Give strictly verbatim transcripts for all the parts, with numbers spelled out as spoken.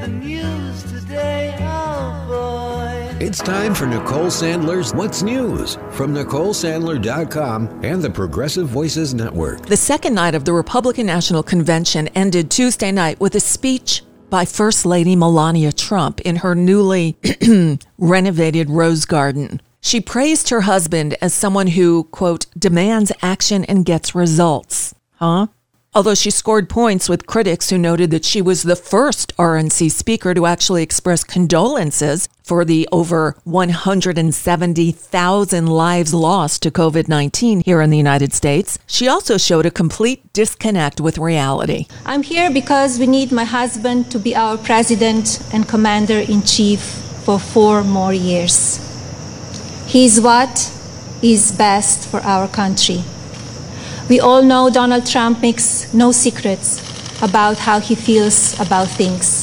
the news today, oh boy. It's time for Nicole Sandler's What's News from Nicole Sandler dot com and the Progressive Voices Network. The second night of the Republican National Convention ended Tuesday night with a speech by First Lady Melania Trump in her newly renovated Rose Garden. She praised her husband as someone who, quote, demands action and gets results. Huh? Although she scored points with critics who noted that she was the first R N C speaker to actually express condolences for the over one hundred seventy thousand lives lost to covid nineteen here in the United States, she also showed a complete disconnect with reality. I'm here because we need my husband to be our president and commander-in-chief for four more years. He's what is best for our country. We all know Donald Trump makes no secrets about how he feels about things.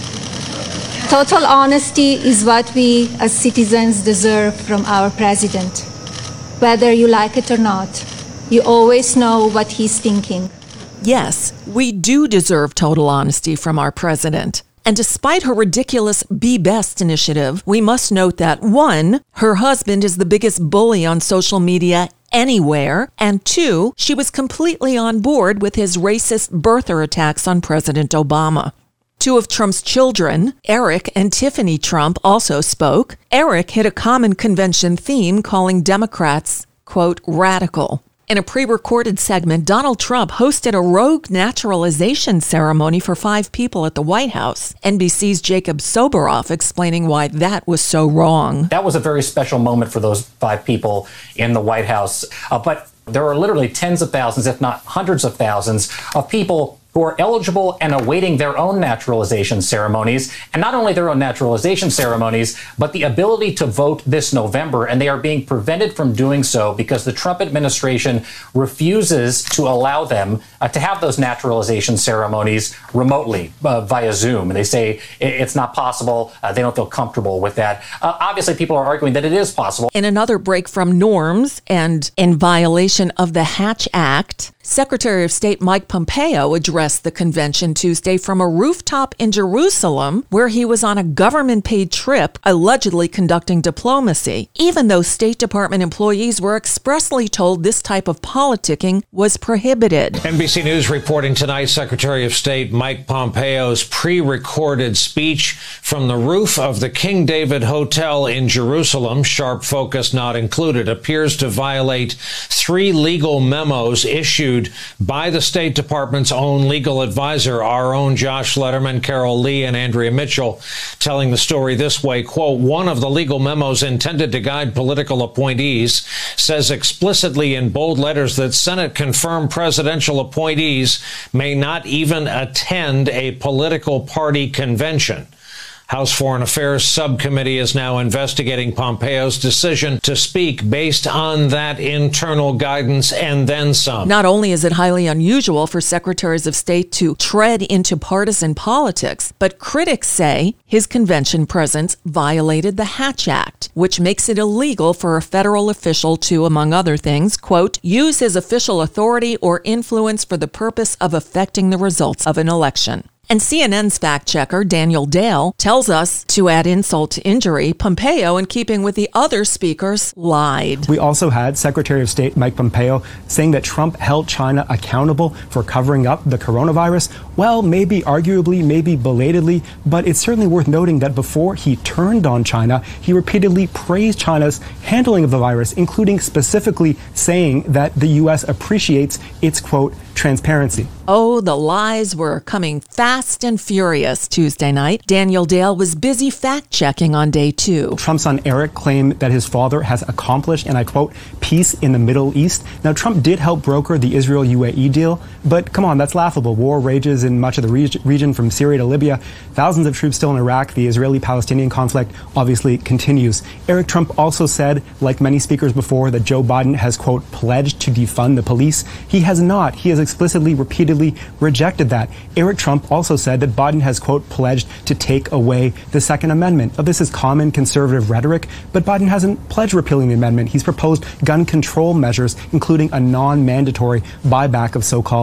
Total honesty is what we as citizens deserve from our president. Whether you like it or not, you always know what he's thinking. Yes, we do deserve total honesty from our president. And despite her ridiculous Be Best initiative, we must note that, one, her husband is the biggest bully on social media anywhere, and two, she was completely on board with his racist birther attacks on President Obama. Two of Trump's children, Eric and Tiffany Trump, also spoke. Eric hit a common convention theme, calling Democrats, quote, radical. In a pre-recorded segment, Donald Trump hosted a rogue naturalization ceremony for five people at the White House. N B C's Jacob Soboroff explaining why that was so wrong. That was a very special moment for those five people in the White House. Uh, but there are literally tens of thousands, if not hundreds of thousands, of people who are eligible and awaiting their own naturalization ceremonies, and not only their own naturalization ceremonies, but the ability to vote this November, and they are being prevented from doing so because the Trump administration refuses to allow them uh, to have those naturalization ceremonies remotely uh, via Zoom. And they say it's not possible. Uh, they don't feel comfortable with that. Uh, obviously, people are arguing that it is possible. In another break from norms and in violation of the Hatch Act, Secretary of State Mike Pompeo addressed the convention Tuesday from a rooftop in Jerusalem, where he was on a government-paid trip allegedly conducting diplomacy, even though State Department employees were expressly told this type of politicking was prohibited. N B C News reporting tonight, Secretary of State Mike Pompeo's pre-recorded speech from the roof of the King David Hotel in Jerusalem, sharp focus not included, appears to violate three legal memos issued by the State Department's own legal advisor, our own Josh Letterman, Carol Lee, and Andrea Mitchell, telling the story this way, quote, one of the legal memos intended to guide political appointees says explicitly in bold letters that Senate-confirmed presidential appointees may not even attend a political party convention. House Foreign Affairs Subcommittee is now investigating Pompeo's decision to speak based on that internal guidance and then some. Not only is it highly unusual for secretaries of state to tread into partisan politics, but critics say his convention presence violated the Hatch Act, which makes it illegal for a federal official to, among other things, quote, use his official authority or influence for the purpose of affecting the results of an election. And C N N's fact-checker, Daniel Dale, tells us, to add insult to injury, Pompeo, in keeping with the other speakers, lied. We also had Secretary of State Mike Pompeo saying that Trump held China accountable for covering up the coronavirus. Well, maybe arguably, maybe belatedly, but it's certainly worth noting that before he turned on China, he repeatedly praised China's handling of the virus, including specifically saying that the U S appreciates its, quote, transparency. Oh, the lies were coming fast and furious Tuesday night. Daniel Dale was busy fact-checking on day two. Trump's son Eric claimed that his father has accomplished, and I quote, peace in the Middle East. Now, Trump did help broker the Israel U A E deal, but come on, that's laughable. War rages in much of the reg- region from Syria to Libya. Thousands of troops still in Iraq. The Israeli-Palestinian conflict obviously continues. Eric Trump also said, like many speakers before, that Joe Biden has, quote, pledged to defund the police. He has not. He has explicitly, repeatedly rejected that. Eric Trump also said that Biden has, quote, pledged to take away the Second Amendment. Now, this is common conservative rhetoric, but Biden hasn't pledged repealing the amendment. He's proposed gun control measures, including a non-mandatory buyback of so-called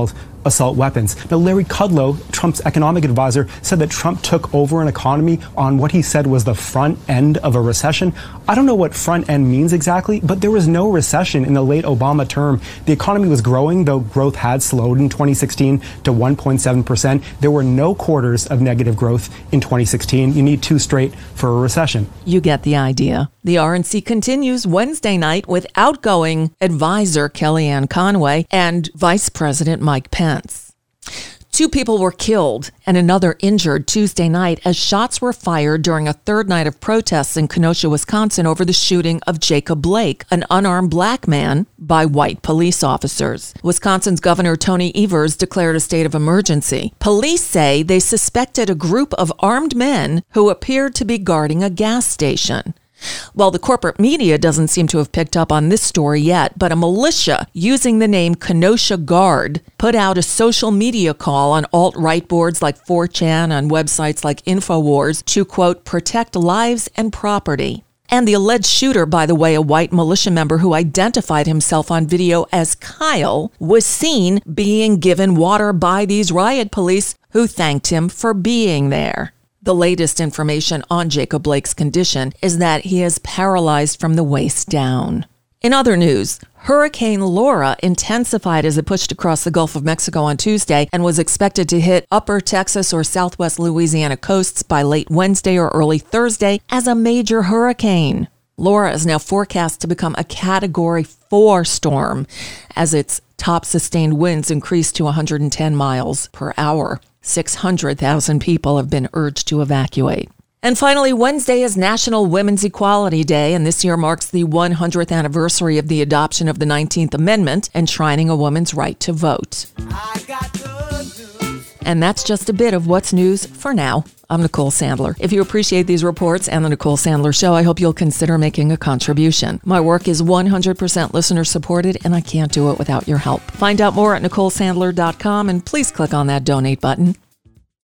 assault weapons. Now, Larry Kudlow, Trump's economic advisor, said that Trump took over an economy on what he said was the front end of a recession. I don't know what front end means exactly, but there was no recession in the late Obama term. The economy was growing, though growth had slowed in twenty sixteen to one point seven percent. There were no quarters of negative growth in twenty sixteen. You need two straight for a recession. You get the idea. The R N C continues Wednesday night with outgoing advisor Kellyanne Conway and Vice President Mike Pence. Two people were killed and another injured Tuesday night as shots were fired during a third night of protests in Kenosha, Wisconsin over the shooting of Jacob Blake, an unarmed black man, by white police officers. Wisconsin's Governor Tony Evers declared a state of emergency. Police say they suspected a group of armed men who appeared to be guarding a gas station. Well, the corporate media doesn't seem to have picked up on this story yet, but a militia using the name Kenosha Guard put out a social media call on alt-right boards like four chan and websites like InfoWars to, quote, protect lives and property. And the alleged shooter, by the way, a white militia member who identified himself on video as Kyle, was seen being given water by these riot police who thanked him for being there. The latest information on Jacob Blake's condition is that he is paralyzed from the waist down. In other news, Hurricane Laura intensified as it pushed across the Gulf of Mexico on Tuesday and was expected to hit upper Texas or southwest Louisiana coasts by late Wednesday or early Thursday as a major hurricane. Laura is now forecast to become a Category four storm as its top sustained winds increase to one hundred ten miles per hour. six hundred thousand people have been urged to evacuate. And finally, Wednesday is National Women's Equality Day, and this year marks the one hundredth anniversary of the adoption of the nineteenth Amendment, enshrining a woman's right to vote. I got good news. And that's just a bit of what's news for now. I'm Nicole Sandler. If you appreciate these reports and the Nicole Sandler Show, I hope you'll consider making a contribution. My work is one hundred percent listener supported, and I can't do it without your help. Find out more at Nicole Sandler dot com, and please click on that donate button.